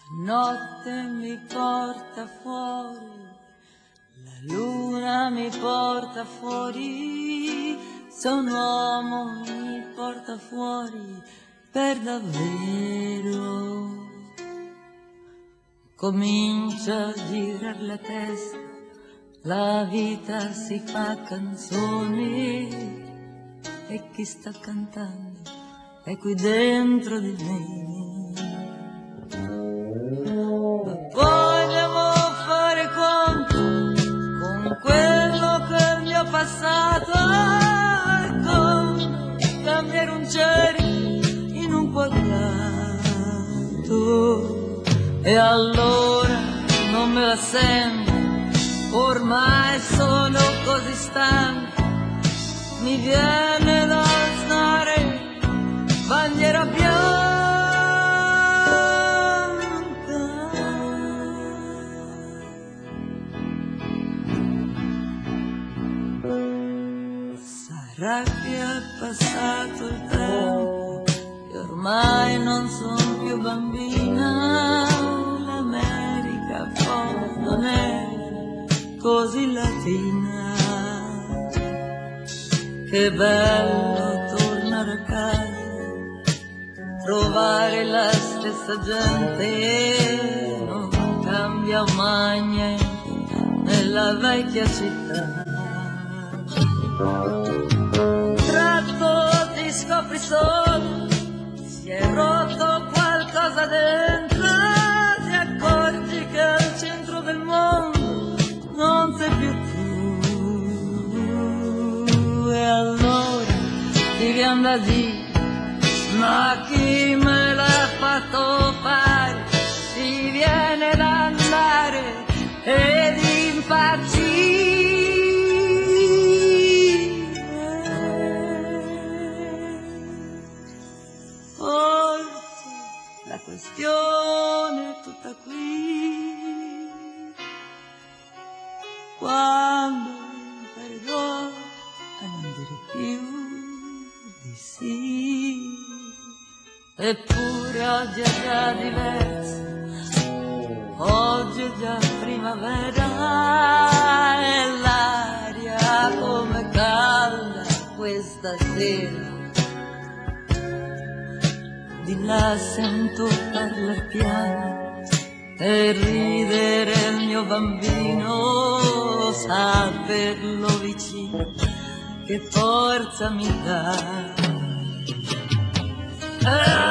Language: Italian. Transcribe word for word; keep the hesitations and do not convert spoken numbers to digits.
notte mi porta fuori, la luna mi porta fuori, se un uomo mi porta fuori per davvero. Comincia a girar la testa, la vita si fa canzoni e chi sta cantando è qui dentro di me. Ma vogliamo fare conto con quello che mi ha passato e con cambiare un cerchio in un quadrato. E allora non me la sento, ormai sono così stanco, mi viene da stare bandiera bianca. Sarà che è passato il tempo e ormai non sono più bambina, l'America poi non è così latina. Che bello tornare a casa, trovare la stessa gente, non cambia mai niente nella vecchia città. Un tratto ti scopri solo, si è rotto qualcosa dentro, ti accorgi che al centro del mondo non sei più tu. E allora ti viene da dire, ma chi me l'ha fatto fare? Si viene da andare ed impazzire. Forse la questione è tutta qui, quando imparerò a non dire più di sì. Eppure oggi è già diverso, oggi è già primavera e l'aria come calda questa sera. Di là sento parlare piano e ridere il mio bambino, saperlo vicino che forza mi dà.